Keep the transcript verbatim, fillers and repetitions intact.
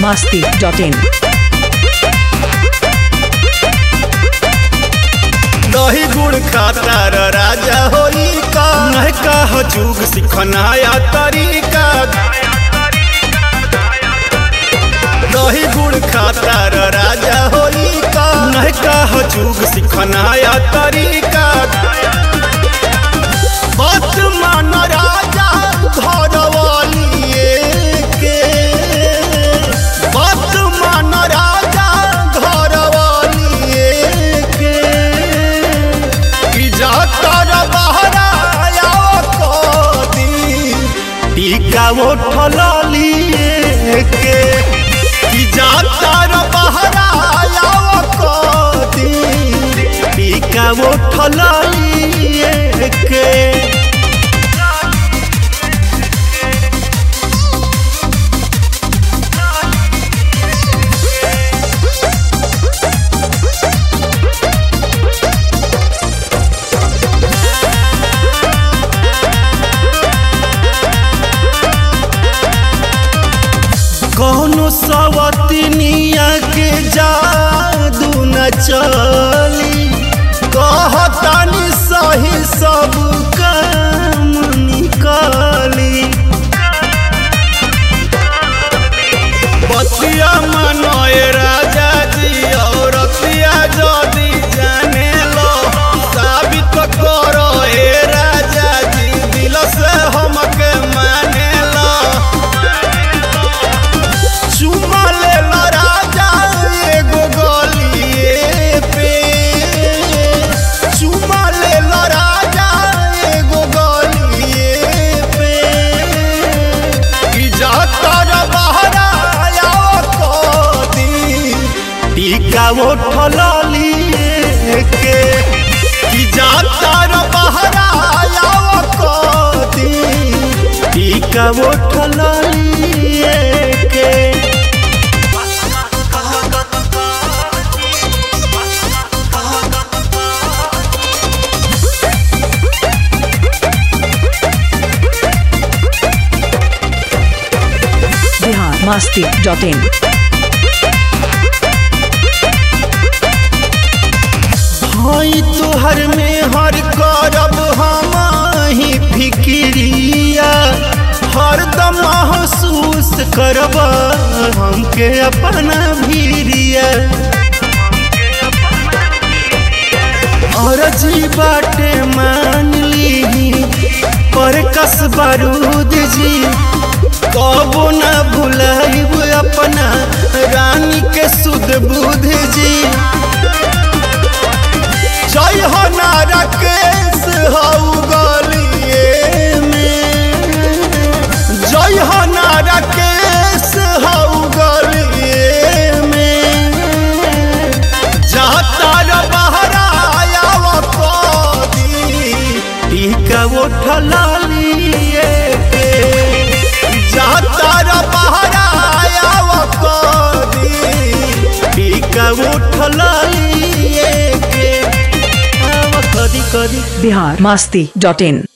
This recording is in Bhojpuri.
masti dot in. दही गुड़ खाता राजा होई का नहका जुग सिखनाया तरीका। दही गुड़ खाता राजा होई का नहका जुग सिखनाया तरीका। बात मान राजा घर वालिए के, बात मान राजा घर वालिए के, कि जाकर बहरा टीका उठल लिए के, कि जाकर बहरा टीका उठल लिए के। कौनो सवतनिया के जादू न चली, कहतानी सही सब काम निकली। बतिया मनोए राजा जी और रतिया जदी जाने लो, साबित करो हे राजा जी दिल से हमके माने लो। चुमा ले लो राजा एगो गलिए पे, चुमा ले लो राजा एगो गलिए पे, कि जाकर बहरा टीका उठल लिए के, कि जाकर बहरा टीका उठल लिए के। Bihar masti dot in. हई तुहर में हर करब हम ही फिक्रिया, हरदम महसूस करब हमके अपना भीरिया। और जी बाटे मान ली पर कस बारूद जी, कबो न भुलाइब अपना रानी के सुध बुध जी। जय हो नारा केस हऊ गलिए में, जय हो नारा केस हऊ गलिए में, जातर बहरा टीका उठल लिए के, जातर बहरा टीका उठल लिए के। Bihar masti dot in.